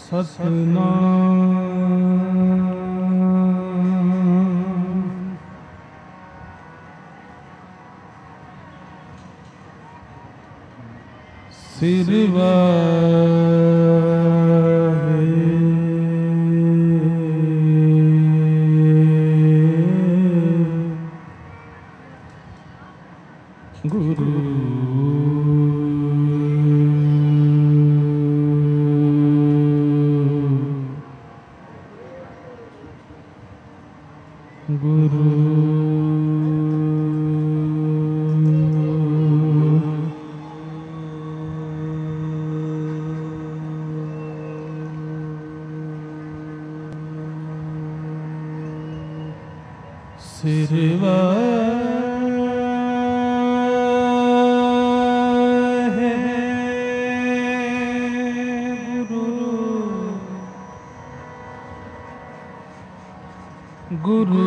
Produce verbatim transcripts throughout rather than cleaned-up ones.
सतनाम सिरवाहे गुरु गुरु सिरवाहे गुरु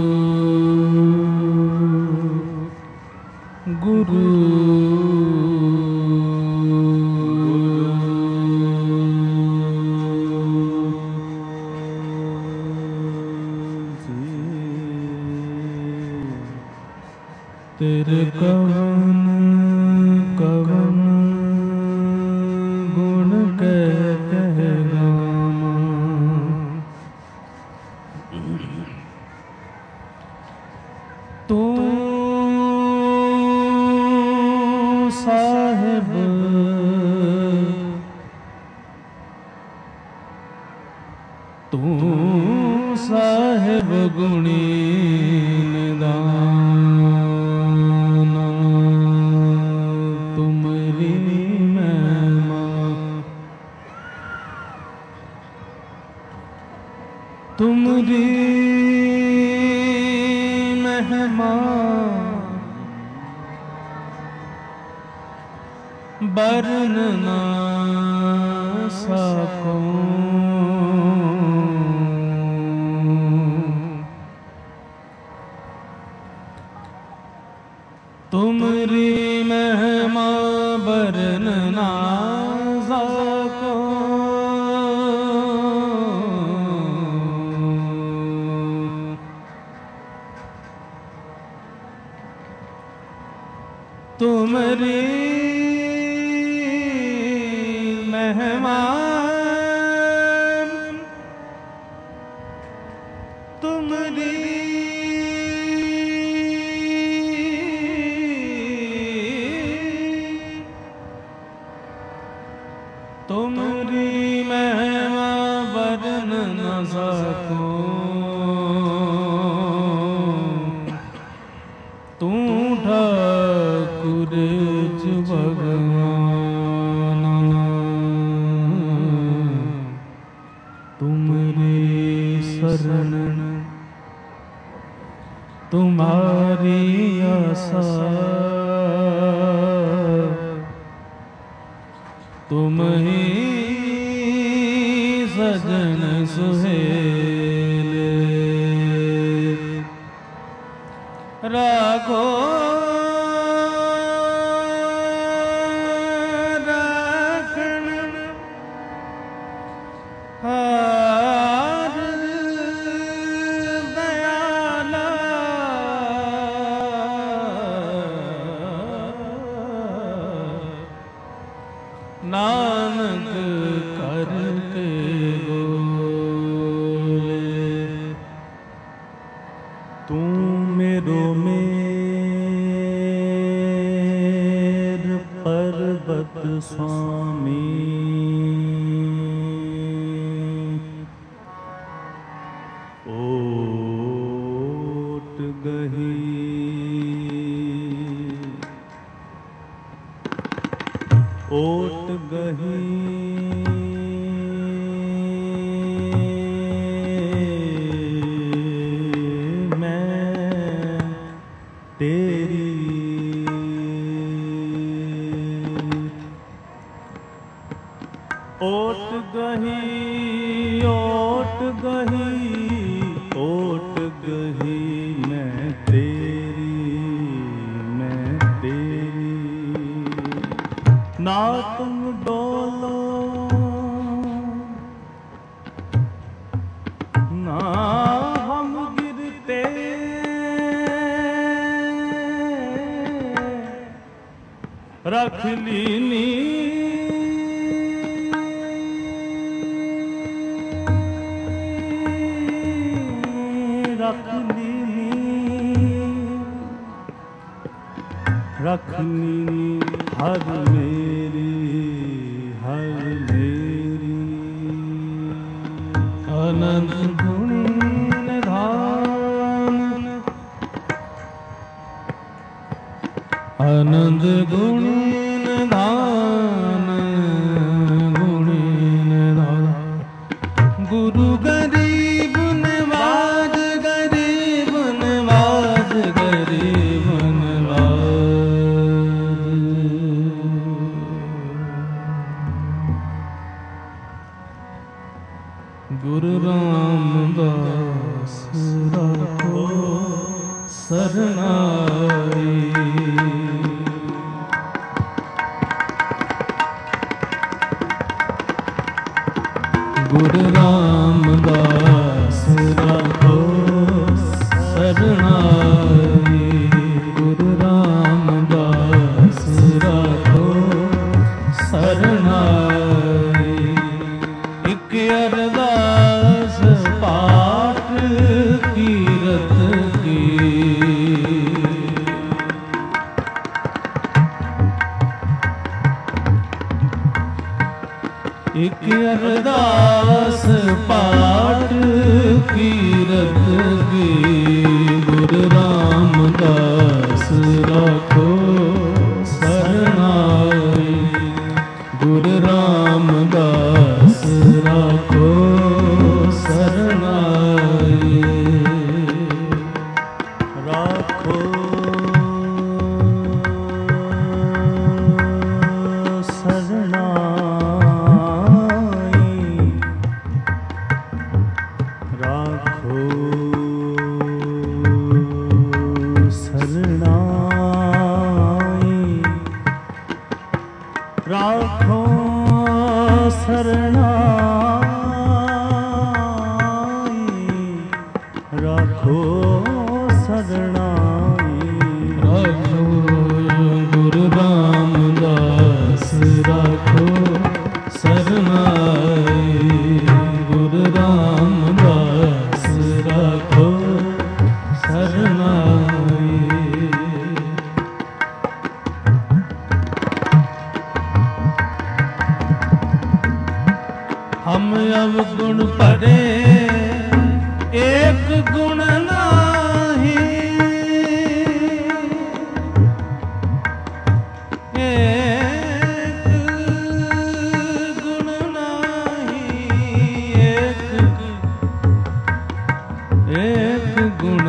गुरु तेरे कवन कवन गुण कह कह गामा तू साहिब तू साहिब गुणी निदाना तुमरी महिमा तुमरी महिमा बरन ना सको तुमरी महिमा बरन ना सको तुमरी महिमा तुमरी तुमरी महिमा बरन न सको तू ठाकुर भगवान तुमरी शरण तुम्हारी आशा तुम ही सजन सुहेले राखो राखण हार दयाला नानक करके बोले तू मेरो मेर पर्वत स्वामी ओट गही ओट गही मैं तेरी ओट गही ओट गही ओट गही मैं तेरी मैं तेरी ना तुम डोलो हम गिरते रख लीनी रख लीनी रख लीनी हर मेरी हर मेरी आनंद गुणी निधान आनंद गुणी निधान गुणी निधान गुरु गरीब नवाज गरीब नवाज गरीब नवाज गुरु रामदास राखो सरनाई गुरु रामदास राखो सरनाई गुरु रामदास राखो सरनाई एक अरदास पाठ कीरत की एक अरदास पाठ कीरत की गुरु रामदास राखो सरनाई गुरु रामदास राखो सरनाई राखो राखो सरनाई राखो सरनाई राखो गुरु रामदास राखो सरनाई गुरु रामदास राखो सरनाई हम अवगुण परे एक गुण नाही एक गुण नाही एक एक गुण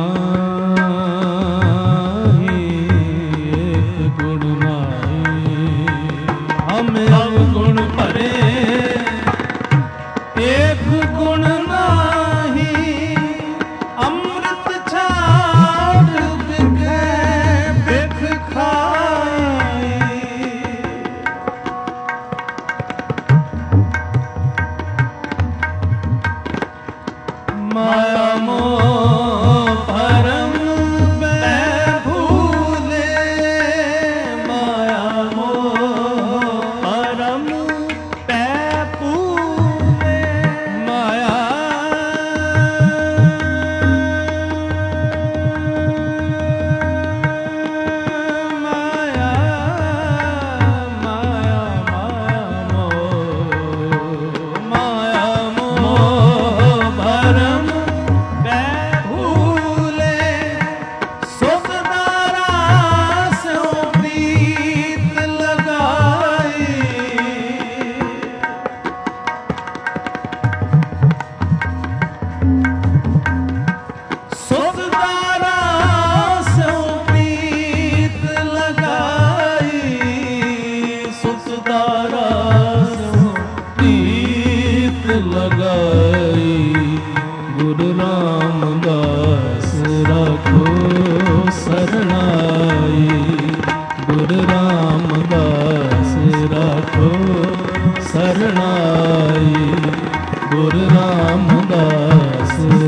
नाही एक गुण नाही हम अवगुण परे एक गुण नाही अमृत छाड़ बिखे बिख खाई माया मोह परम भूले माया मोह परम सरनाई गुरु रामदास।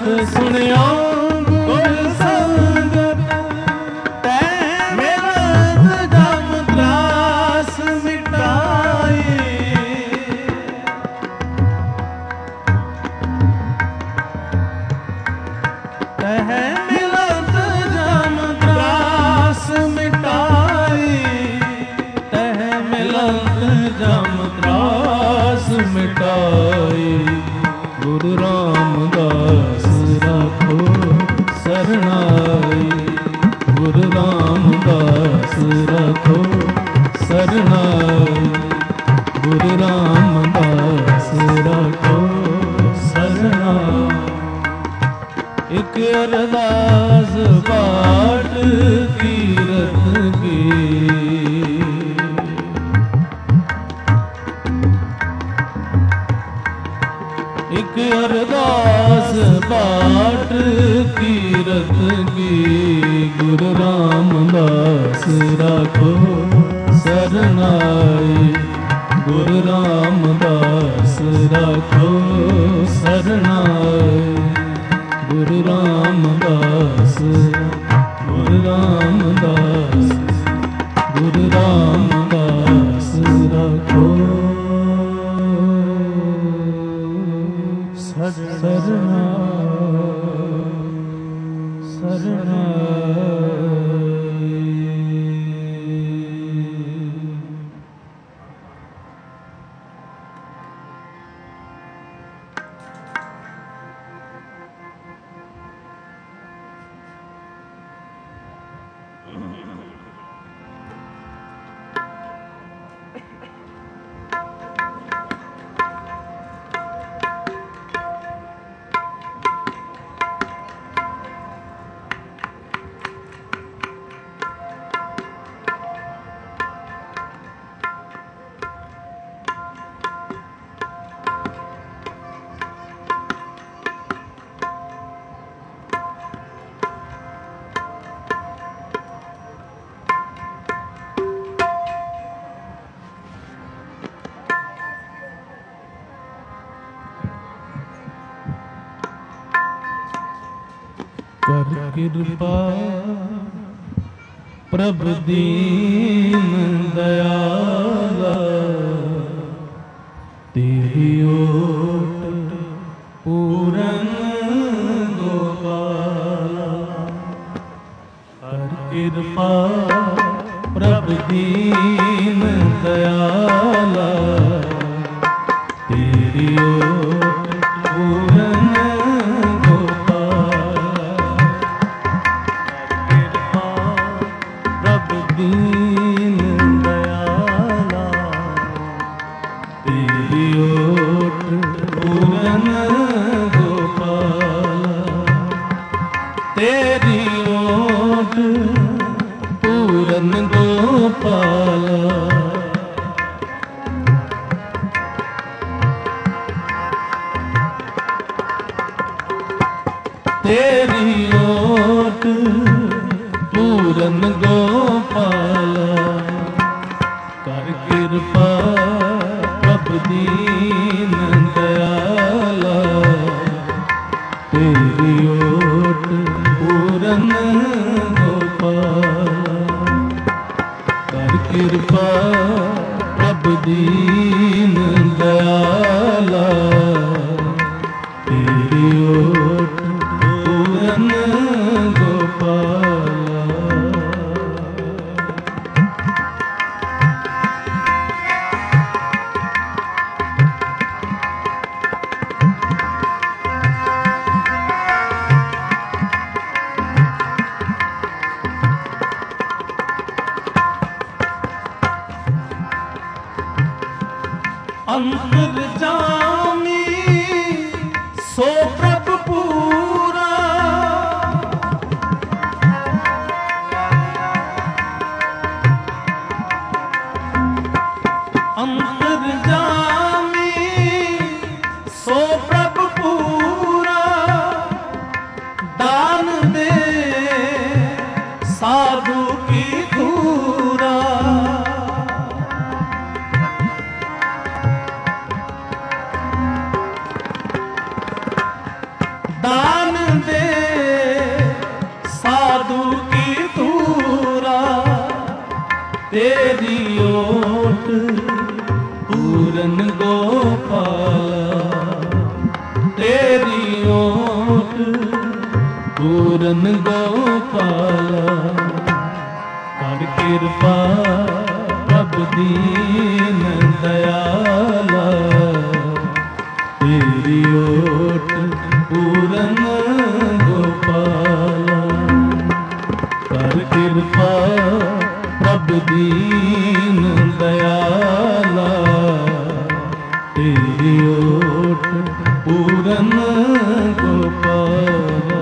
सुनियो गुर संगत तै मिलत जम त्रास मिटाए। तह मिलत जम त्रास मिटाए। तह मिलत जम त्रास मिटाए। गुरु रामदास राखो सरनाई। गुरु रामदास राखो सरनाई। गुरु रामदास राखो सरनाई। एक अरदास बाट तीरथ की। एक अरदास बाट तीरथ की। गुरु रामदास राखो सरनाई। गुरु रामदास राखो सरनाई। गुरु रामदास गुरु रामदास गुरु रामदास राखो सरना सरना। कर कृपा प्रभु दीन दयाला। तेरी ओट पूरन गोपाला। कर कृपा प्रभु दीन दयाला। तेरी ओट पूरन दीन दयाला। तेरी ओट पूरन गोपाला। तेरी ओट पूरन गोपाला। तेरी ओट पूरन गोपाला। कर कृपा प्रभु दीन दयाला। तेरी ओट पूरन गोपाला। कर कृपा प्रभु दीन दयाला। तेरी ओट पूरन गोपाला। अंतर्जामी सो प्रभु पूरा। अंतर्जामी सो प्रभु पूरा। दान दे साधु की धूरा। दान पूरन गोपाला। कर कृपा प्रभु दीन दयाला, तेरी ओट पूरन गोपाला। कर कृपा प्रभु दीन दयाला, तेरी ओट पूरन गोपाला।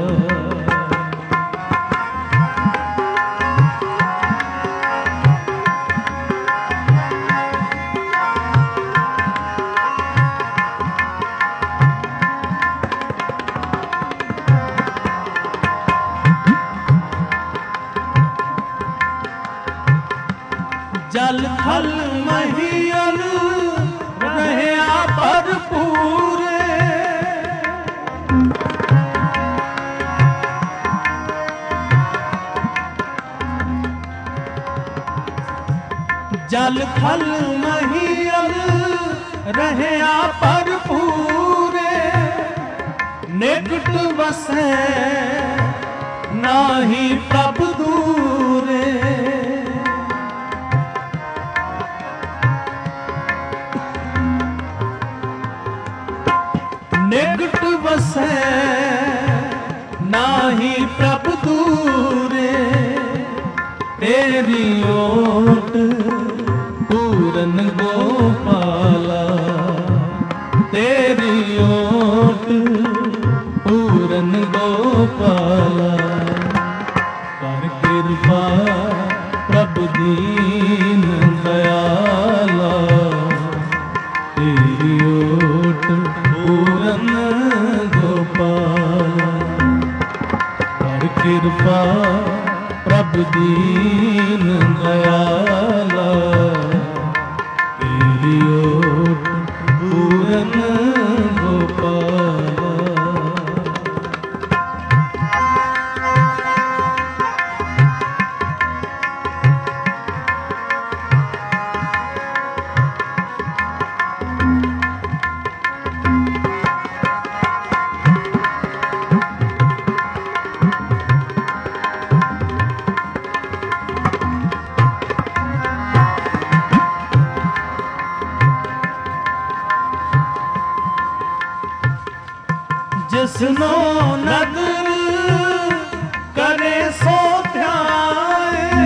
जल थल महियल रहया भरपूर, जल थल महियल रहया भरपूर। निकट वसै नाही प्रभु दूरे, निकट वसै नाही प्रभु दूरे। तेरी ओट पूरन गोपाला, तेरी ओट पूरन गोपाला। कर कृपा प्रभु दीन दयाला, तेरी ओट पूरन गोपाला। कर कृपा प्रभु दीन दयाला, तेरी ओट पूरन गोपाला। जिसनो नदर करे सो ध्याए,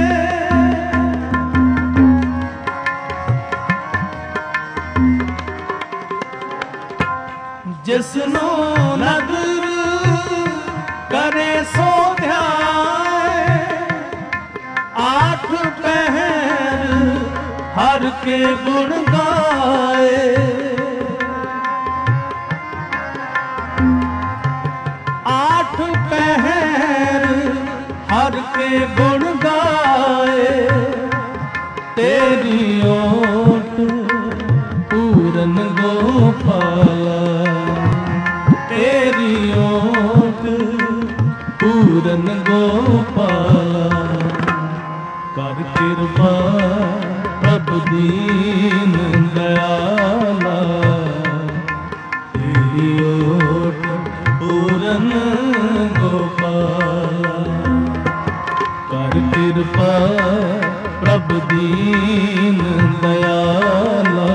जिसनो नदर करे सो ध्याए। आठ पहर हर के गुण गाए, आठ पहर हर के गुण गाए। तेरी ओट पूरन गोपाला, तेरी ओट पूरन गोपाला। कर कृपा प्रभु दीन दयाला, तेरी ओट पूरन गोपाला। कर कृपा प्रभु दीन दयाला,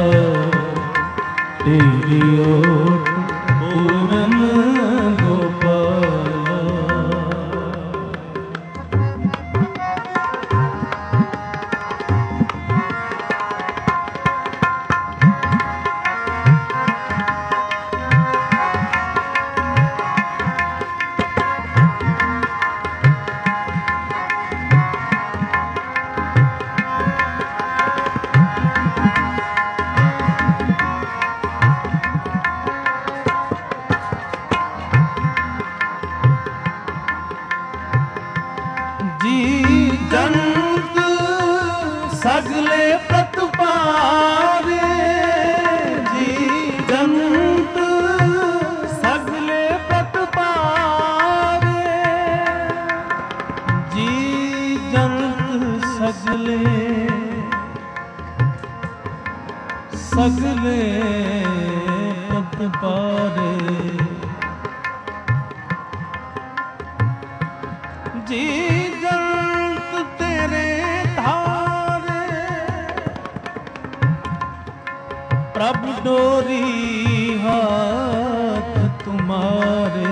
तेरी ओट पूरन गोपाला। सगले प्रतपारे जी जंत सगले प्रतपारे जी जंत सगले सगले प्रतपारे जी जंत तेरे धारे, प्रभु डोरी हाथ तुम्हारे।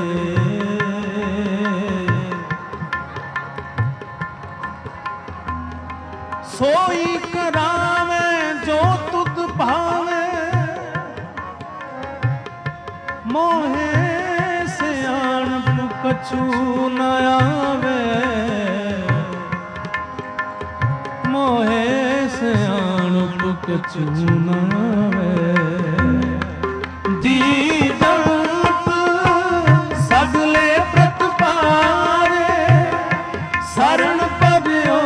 सोई करावे जो तुद भावे, मोहे सियाणप कछु न आवे, मोहे सियाणप कछु न आवे। जी जंत सगले प्रतपारे, शरण पर्यो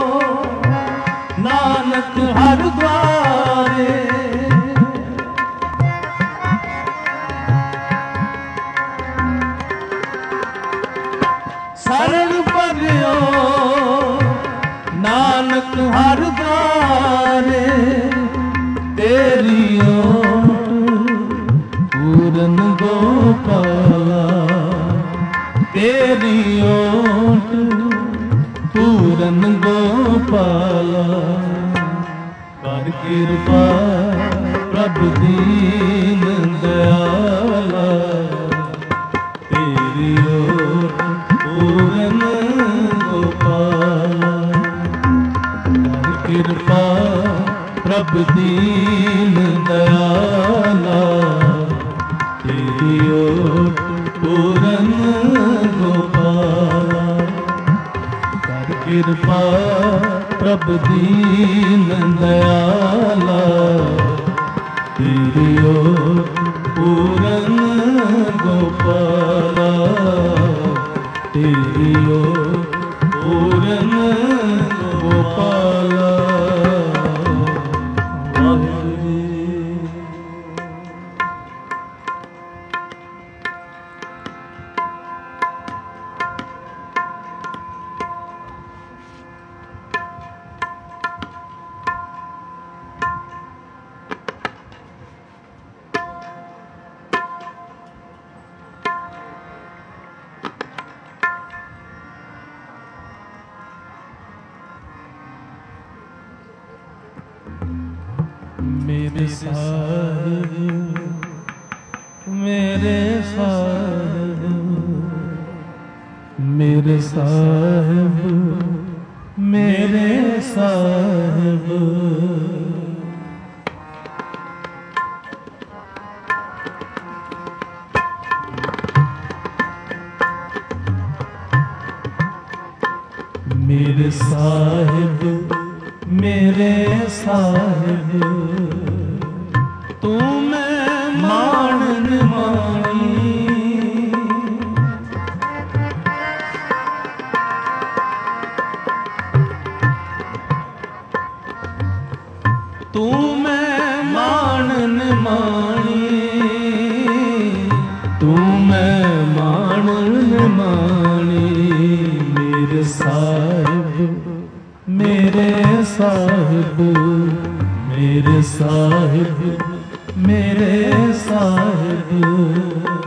नानक हर द्वारे। शरण पर्यो नानक हर द्वारे, तेरी ओट पूरन गोपाला, तेरी ओट पूरन गोपाला। कर कृपा प्रभु दीन दयाला, तेरी ओट पूरन गोपाला। कर कृपा प्रभु दीन दयाला, तेरी ओट पूरन गोपाला। कर कृपा प्रभु दीन दयाला, तेरी ओट पूरन गोपाला, तेरी ओट पूरन गोपाला। मेरे साहिब मेरे साहिब मेरे साहिब मेरे साहिब। मेरे साहिब मेरे साहिब, तू मैं मानन मानी। तू मैं मानन मानी, तू मैं मानन मानी। मेरे साहिब मेरे साहिब मेरे साहिब मेरे साहिब।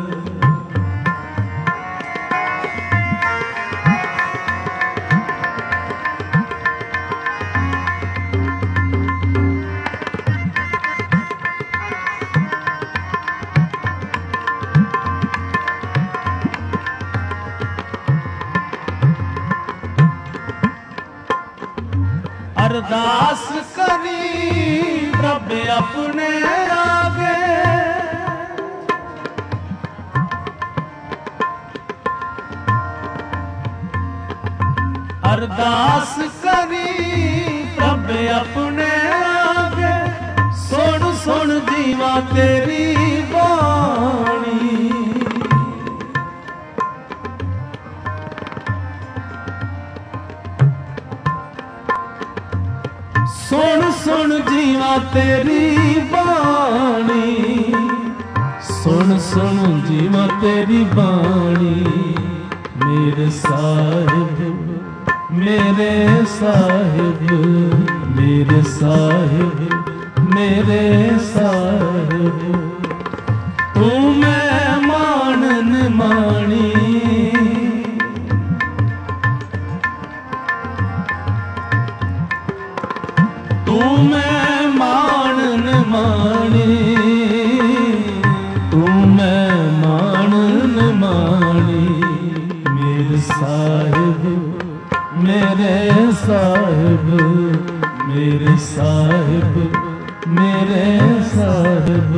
अरदास करी प्रभ अपने आगे, अरदास करी प्रभ अपने आगे। सुन सुन जीवा तेरी बाणी, सुन सुन जीवा तेरी बाणी, सुन सुन जीवा तेरी बाणी। मेरे साहिब मेरे साहिब मेरे साहिब मेरे साहिब। तू मैं मानन मानी, ਸਾਹਿਬ ਮੇਰੇ ਸਾਹਿਬ।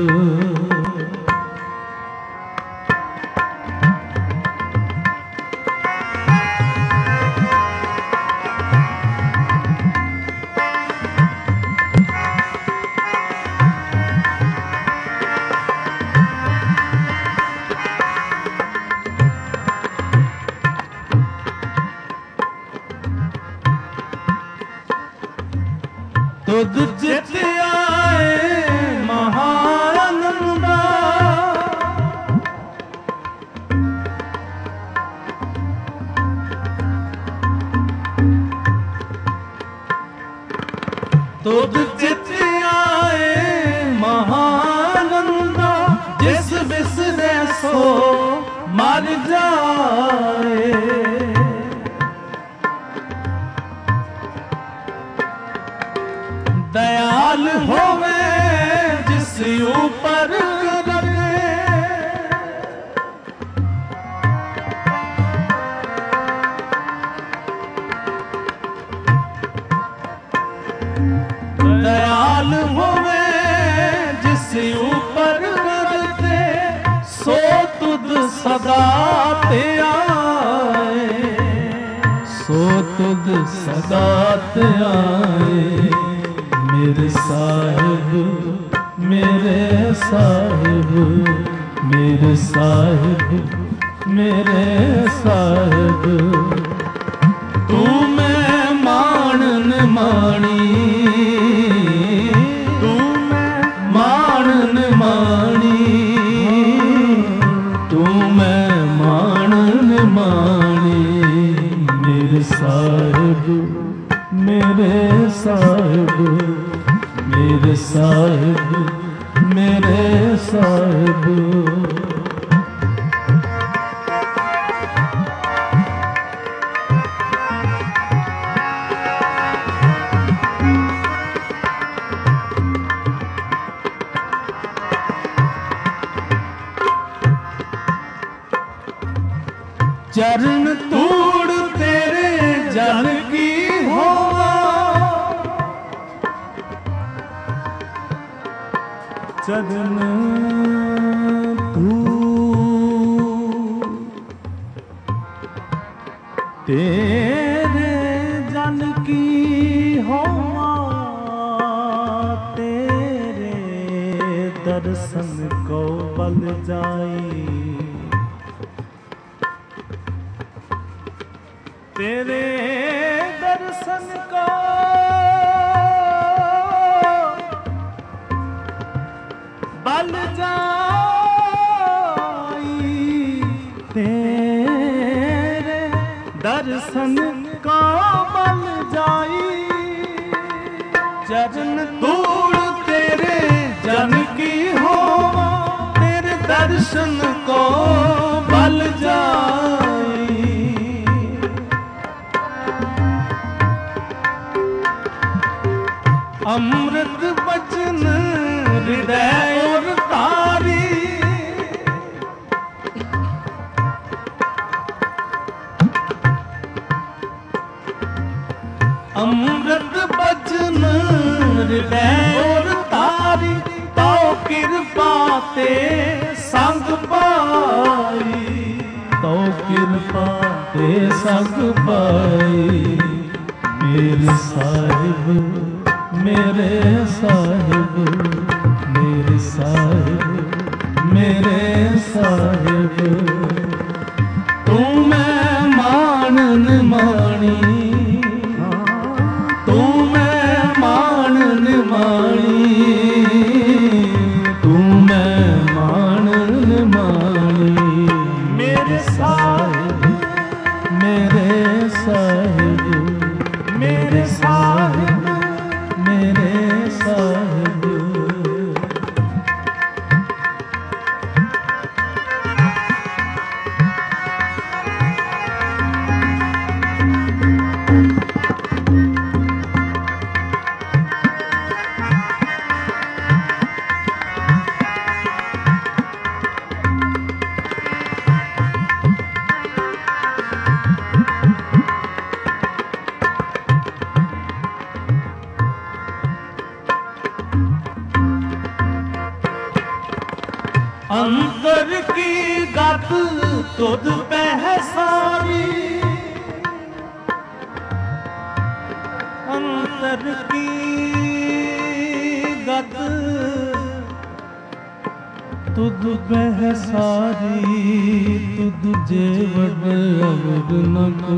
ਤੁਧ ਚਿਤ ਆਏ ਮਹਾਨੰਦਾ, ਤੁਧ ਚਿਤ ਆਏ ਮਹਾਨੰਦਾ, ਜਿਸ ਵਿਸਰੇ ਸੋ ਮਰ ਜਾਏ। दयाल होवे जिस ऊपर रखे, दयाल होवे जिस ऊपर रखे, सो तुद सदा ते आए, सो तुद सदा ते आए। मेरे साहिब मेरे साहिब मेरे साहिब मेरे साहिब, तू मैं माणन माणी, तू मैं माणन माणी, तू मैं माणन माणी। मेरे साहिब मेरे साहिब मेरे साहिब मेरे साहिब। चरण तूड़ तेरे जल की होवा, चरण तूड़ तेरे जल की होवा, तेरे दर्शन को बल जाई, तेरे दर्शन को बल जाई, तेरे दर्शन को बल जाई। चरण धूड़ तेरे जन की हो, तेरे दर्शन को बल जाई। अमृत बचन हृदय और तारी, अमृत बचन हृदय और तारी, तो कृपा ते संग पाई, तो कृपा ते संग पाई। मेरे साहिब मेरे साहिब मेरे साहिब मेरे साहिब, तू मैं मानन माणी, तू मैं मानन माणी, तू मैं मानन माणी। मेरे साहिब मेरे साहिब मेरे साहिब मेरे साहिब। अंतर की गत तुद पह सारी, अंतर की गत तुद पह सारी, तुद जेवड अवड न को।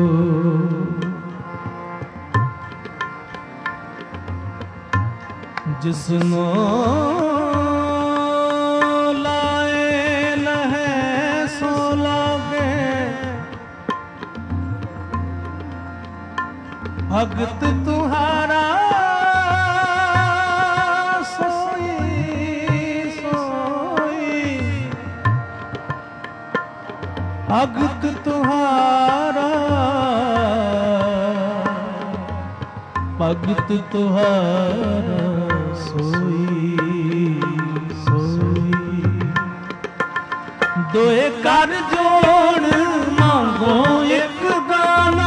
जिसनो भगत तुम्हारा सोई सोई, भगत तुम्हारा भगत तुम्हारा सोई सोई। दोए कर जोड़ मांगो एक गाना,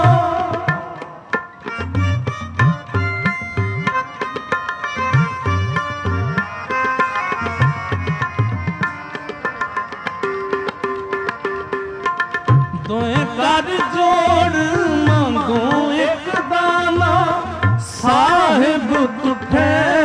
कर जोड़ मांगो एक दाना, साहिब तुठे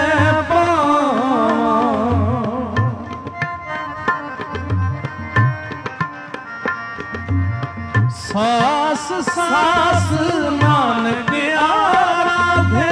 सास सास मान के आराधे,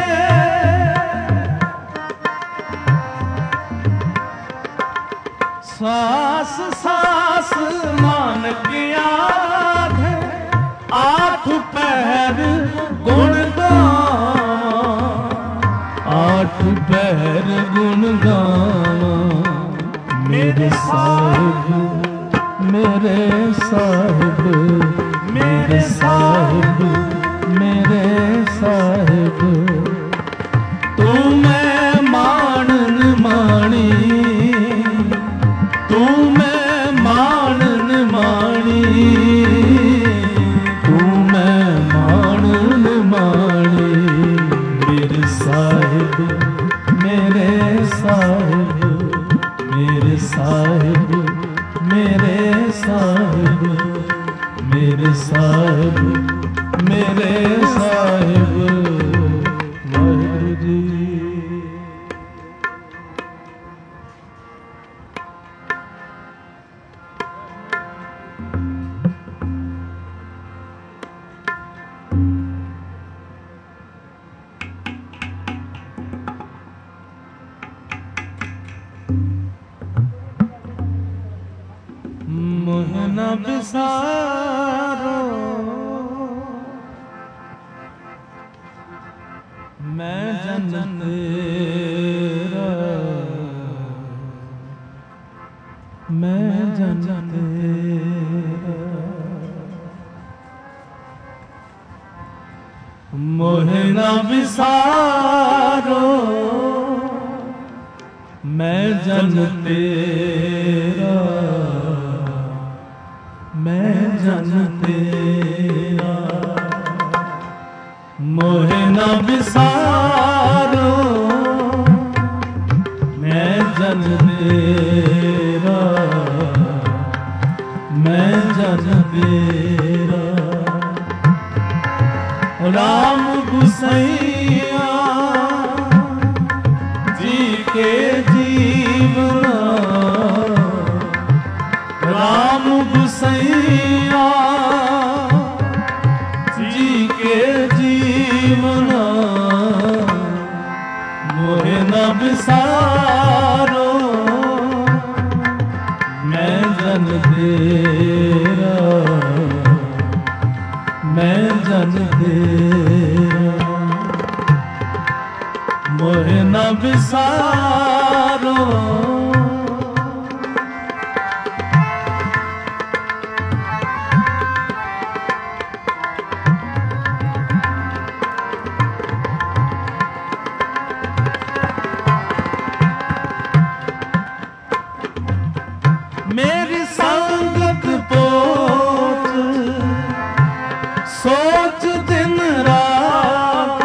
सास सास मान के आराधे, आठ पहर गुण गावा, आठ पहर गुण गावा। मेरे साहिब मेरे साहिब मेरे साहिब मेरे साहिब, तू मैं मानन माणी, तू मैं मानन माणी, मेरे साहिब मेरे साहिब मेरे साहिब मेरे साहिब मेरे साहिब वाहिगुरू जी। मोहना बिसारो मैं जन तेरा, मैं जन तेरा। मोहना बिसारो मैं जन तेरा, मैं जन तेरा। मोहे न बिसारो मैं जन तेरा, मैं जन तेरा। राम गुसैया जी के जीवना, राम गुसैया जी के जीवना। मोहे न बिसारो मैं जन तेरा, मैं जन तेरा। मोहे न बिसारो मेरी संगत पोत सोच दिन रात।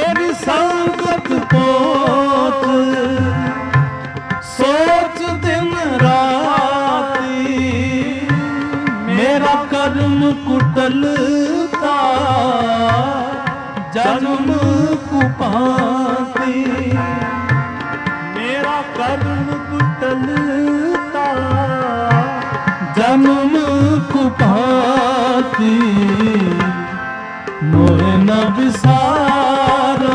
मेरी संगत पोत सोच दिन राती मेरा कर्म कुटलता जन्म कुपाती मेरा कर्म कुटलता जन्म कुपाती मोहे न विसारो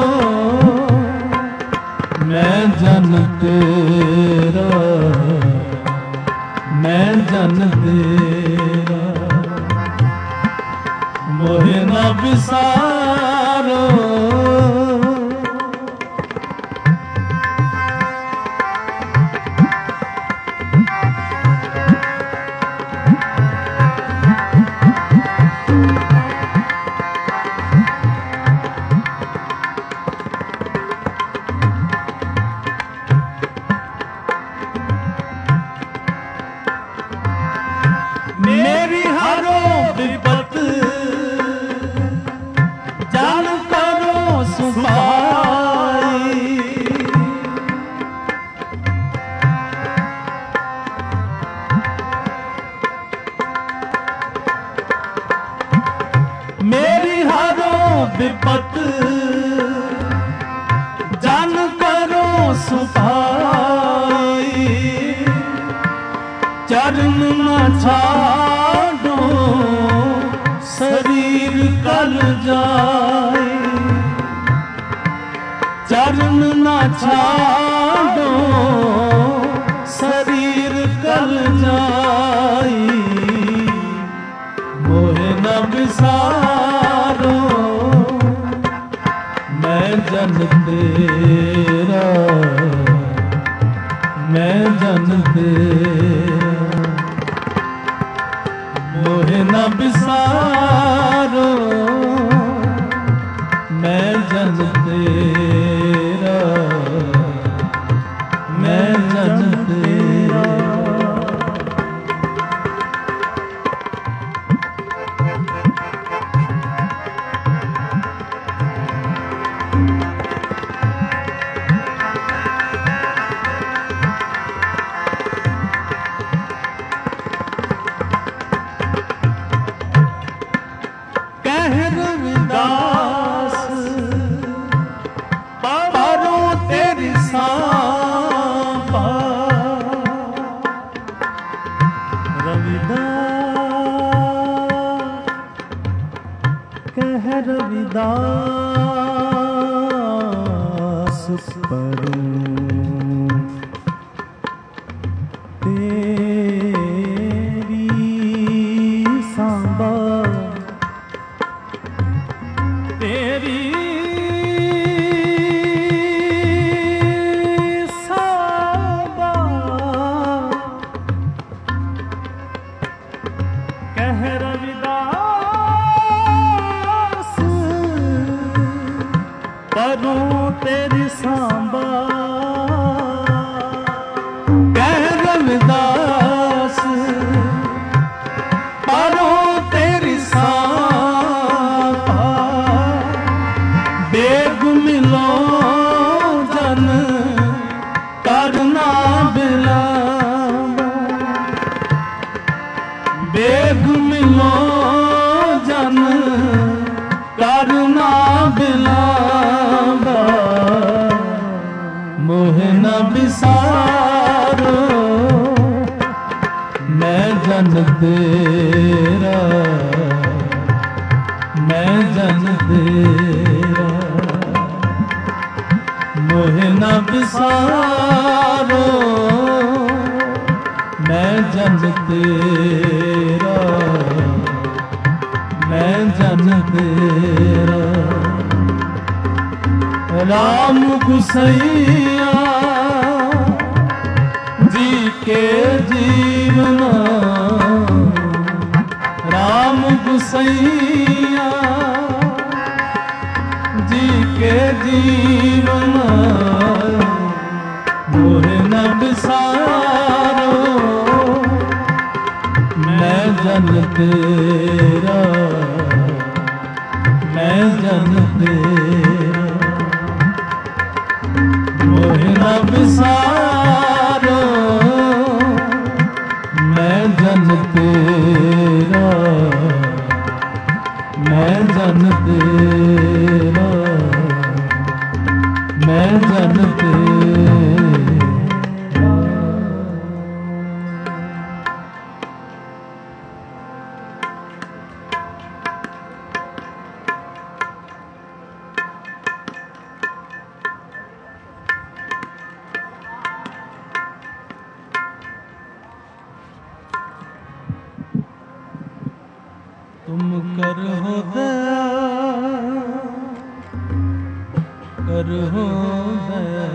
मैं जन तेरा मैं जन तेरा मोहे न विसारो मेरी हरो विपत जान करो सुपाई मेरी हरो विपत जान करो सुपाई चरण न छाड़ो शरीर कल जाए चरण न छाड़ो शरीर कल जाए मोहे न विसारो मैं जन तेरा मैं जन तेरा मोहे न विसारो मैं जन तेरा मैं जन तेरा रविदास पारो तेरी सांपा रविदास कह रविदास परो तेरी सांबा तेरी सांबा कह रविदास करूं तेरी सांबा कह रविदास करूं तेरी सांबा बेग मिलो जन करना बिलावा बेग मिलो जन करना बिलावा मोहे न विसारो मैं जन तेरा मैं जन तेरा मोहे न विसारो मैं जन तेरा मैं जन तेरा राम गुसैया जी के जीवना राम गुसैया जी के जीवना मोहे न विसारो मैं जन तेरा मैं जन तेरा बिसारो मैं जन तेरा, मैं जन तेरा, मैं जन तेरा। तुम करहो दया, करहो दया,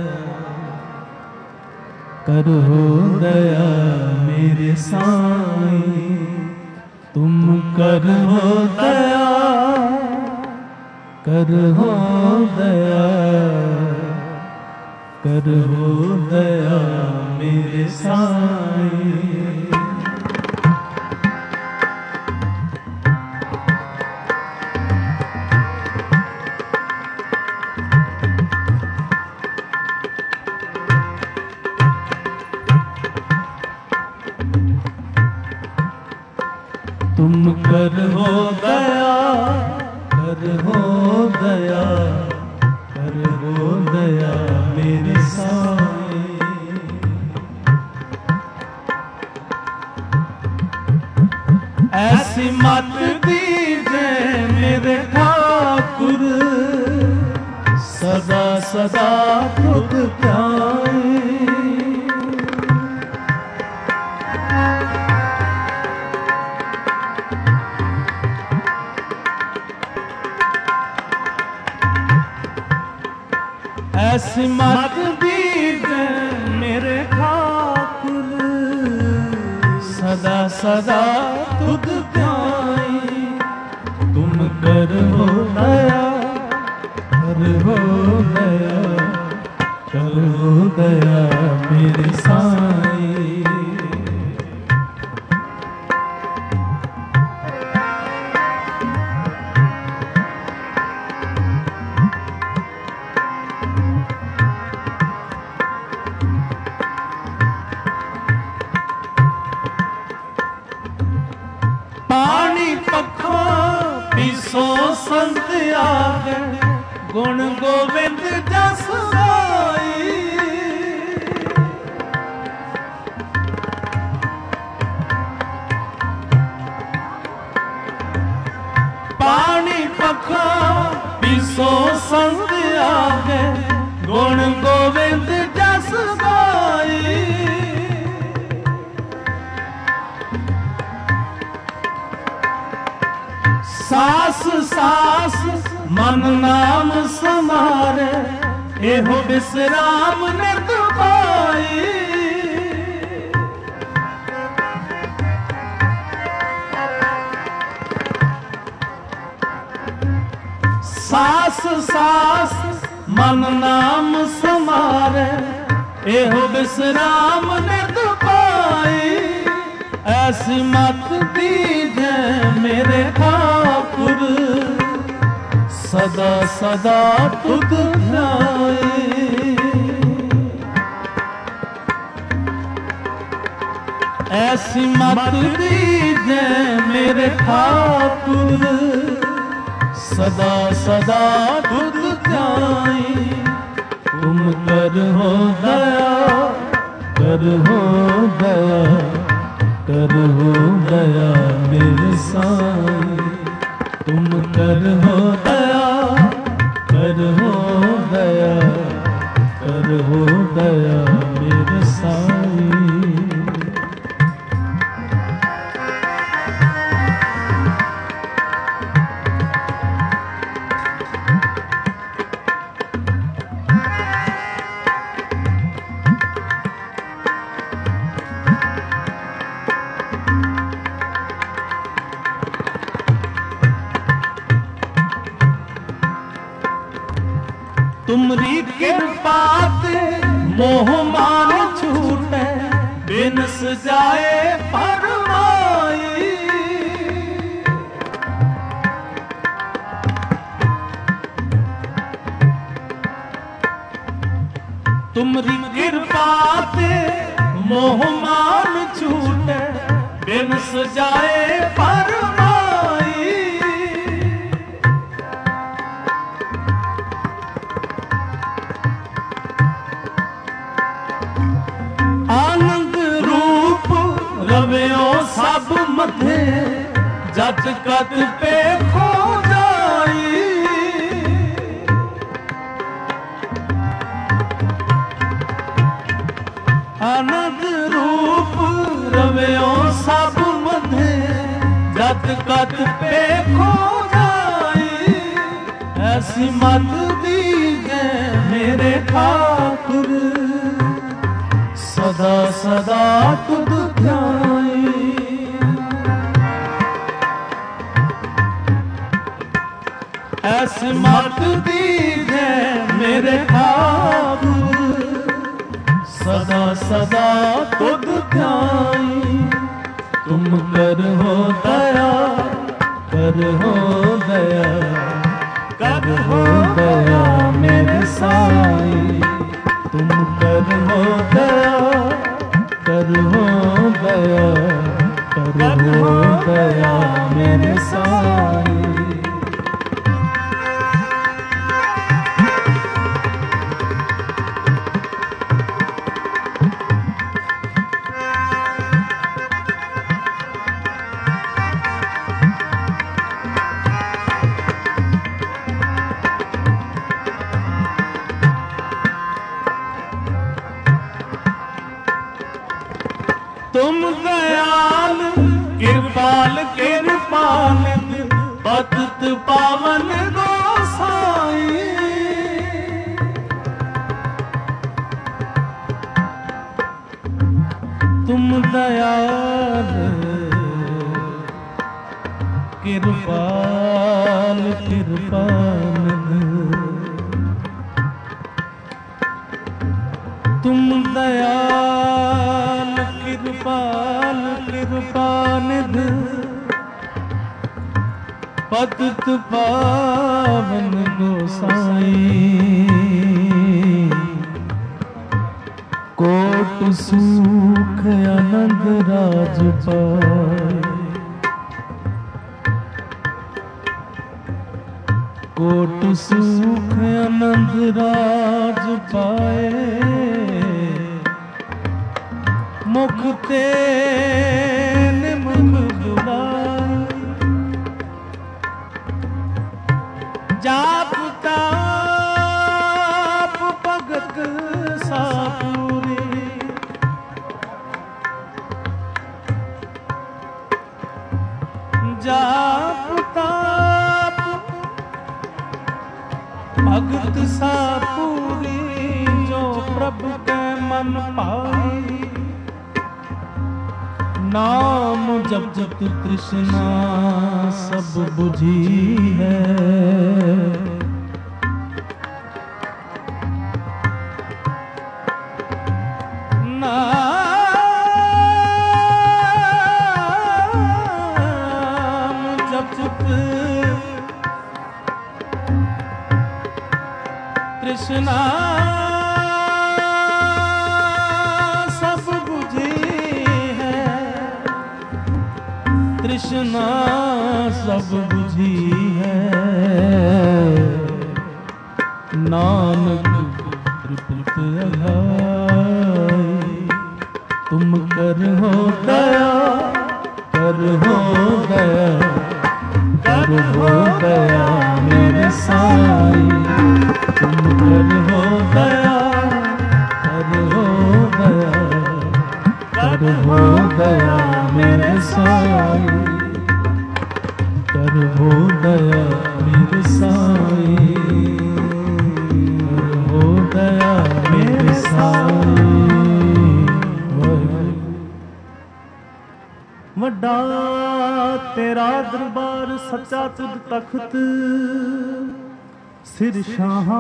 करहो दया मेरे साईं। तुम करहो दया, करहो दया, करहो दया मेरे साईं। तुम करहो दया, करहो दया, करहो दया मेरे साईं। ऐसी मत दीजे मेरे ठाकुर, सदा सदा खुद ध्यान। ऐसी मत दीजे मेरे ठाकुर, सदा सदा तुद ध्याई। तुम करहो दया, करहो दया, करहो दया मेरे साईं। सो संत आगे गुण गोविंद जस गाई। पानी पखा पिसो संत आगे गुण गोविंद जस गाई। सास सास मन नाम समारे, एहो विश्राम नित पाई। सास सास मन नाम समारे, एहो विश्राम नित पाई। ऐसी मत दीजे मेरे ठाकुर, सदा सदा तुद ध्याए। ऐसी मत दीजे मेरे ठाकुर, सदा सदा तुद ध्याए। तुम करहो दया, करहो दया, करहो दया मेरे साईं। तुम करहो दया, करहो दया, करहो दया मेरे साईं। तुमरी कृपा ते मोह मान छूटे, बिनस जाए फरमाई। तुमरी कृपा ते मोह मान छूटे, बिन सजाए फरमाई। आनंद रूप रव्यो सब मथे, जत कत पे खो जाई। आनंद रूप रव्यो सब मथे, जत कत पे खो जाई। ऐसी मत दीजे मेरे ठाकुर, सदा सदा तुद ध्याई। ऐसी मत दीजे मेरे ठाकुर, सदा सदा तुद ध्याई। तुम कर हो दया, कर हो दया, कर हो दया मेरे साईं। तुम कर हो दया, कर हो दया, कर हो दया मेरे साईं। तुम दयाल कृपाल कृपाल, पतित पावन गोसाई। तुम दयाल कृपाल कृपाल, तुम दयाल कृपाल कृपानिध, पतित पावन गोसाई। कोट सुख आनंद राज पाए, कोट सुख आनंद राज पाए। मुख तेन मुख बुलाए, जाप ताप भगत सापूरी। जाप ताप भगत सापूरी, जो प्रभु के मन पाई। नाम जप जप तृष्णा सब बुझी है, नाम जप जप तृष्णा तृष्णा सब बुझी है। नानक तृप्त अघाई, तुम कर हो दया, कर हो दया, कर हो दया मेरे साईं। तुम कर हो दया, कर हो दया, कर हो दया मेरे साईं। कर हो दया मेरे साईं, कर हो दया मेरे साईं। वड्डा तेरा दरबार सच्चा तुझ तख्त, सिर शाह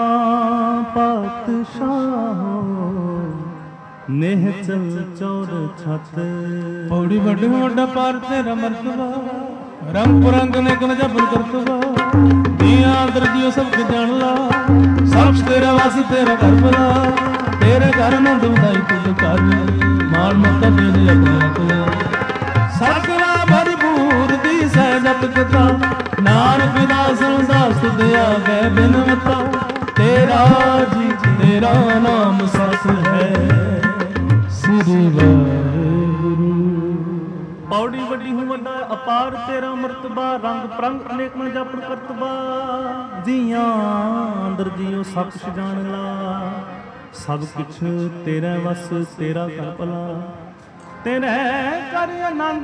पातशाह, नेह चल चौर छत। पौड़ी बड़ी वड्डा पार तेरा मर्तबा, रंग पुरंग ने कन जबन करतबा। दिया अंदर जियो सब जान ला, सब तेरा वासी तेरा घर बला। ਤੇਰੇ ਘਰ ਆਨੰਦ ਵਧਾਈ ਤੁਧ ਘਰ ਮਾਨ ਮਤਾ ਦੇ ਆਪਣਾ ਕੋ ਸਕਲਾ ਭਰਪੂਰ ਦੀ ਸਹਿਜਤ ਕਥਾ ਨਾਨਕ ਦਾਸ ਦਾਸ ਤੁਧ ਆਗੇ ਬਿਨਵਤਾ ਤੇਰਾ ਜੀ ਤੇਰਾ ਨਾਮ ਸਤ ਹੈ ਸ੍ਰੀ ਵਾਹਿਗੁਰੂ। ਪੌੜੀ ਵੱਡੀ ਹੂੰ ਵੱਡਾ ਅਪਾਰ ਤੇਰਾ ਮਰਤਬਾ ਰੰਗ ਪ੍ਰੰਗ ਅਨੇਕ ਮਨ ਜਾਪਣ ਕਰਤਬਾ ਜੀਆਂ ਅੰਦਰ ਜੀਉ ਸਭ ਕੁਛ ਜਾਣ ਲਾ ਸਭ ਕੁਛ ਤੇਰਾ ਵਸ ਤੇਰਾ ਕਰ ਭਲਾ ਤੇਰੇ ਕਰ ਆਨੰਦ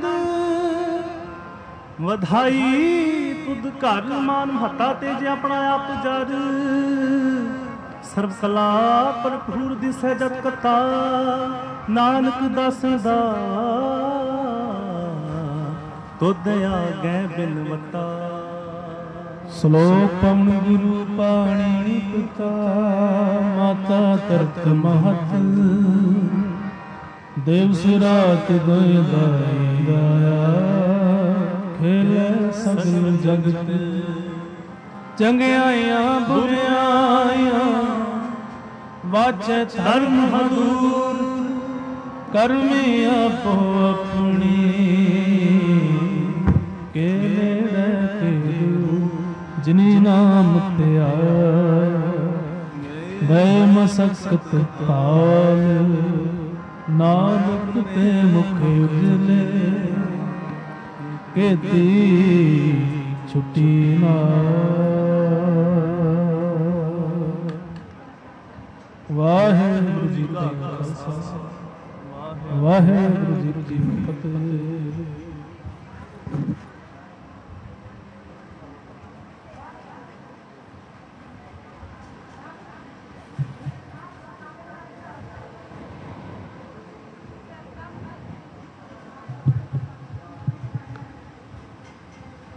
ਵਧਾਈ ਤੁਧ ਘਰ ਮਾਨ ਮਹੱਤਾ ਤੇ ਜੇ ਆਪਣਾ ਆਪ ਜਰ ਸਰਬ ਕਲਾ ਭਰਪੂਰ ਦੀ ਸਹਿਜਤ ਕਥਾ ਨਾਨਕ ਦਾਸ ਦਾ ਤੁਧ ਆਗੇ ਬਿਨਵਤਾ। ਸ਼ਲੋਕ ਪਵਨ ਗੁਰੂ ਪਾਣੀ ਪਿਤਾ ਮਾਤਾ ਤਰਤ ਮਹਤ ਦੇਵ ਸਿਰਾਤ ਦੋਇ ਦਾਈ ਦਾਇਆ ਖੇਲੇ ਸਗਲ ਜਗਤ ਚੰਗਿਆਈਆਂ ਬੁਰਿਆਈਆਂ ਵਾਚੈ ਧਰਮ ਹਦੂਰ ਕਰਮੀ ਆਪੋ ਆਪਣੀ ਕੇਲੇ ਰਹਿ ਜਿਨੀ ਨਾਮ ਧਿਆਇਆ ਵੈ ਮਸਕਤ ਪਾਲ ਨਾਨਕ ਤੇ ਮੁਖ ਉਜਲੇ ਕੀਤੀ ਛੁੱਟੀ ਨਾ। ਵਾਹਿਗੁਰੂ ਜੀ ਕਾ ਖਾਲਸਾ ਵਾਹਿਗੁਰੂ ਜੀ ਕੀ ਫਤਿਹ।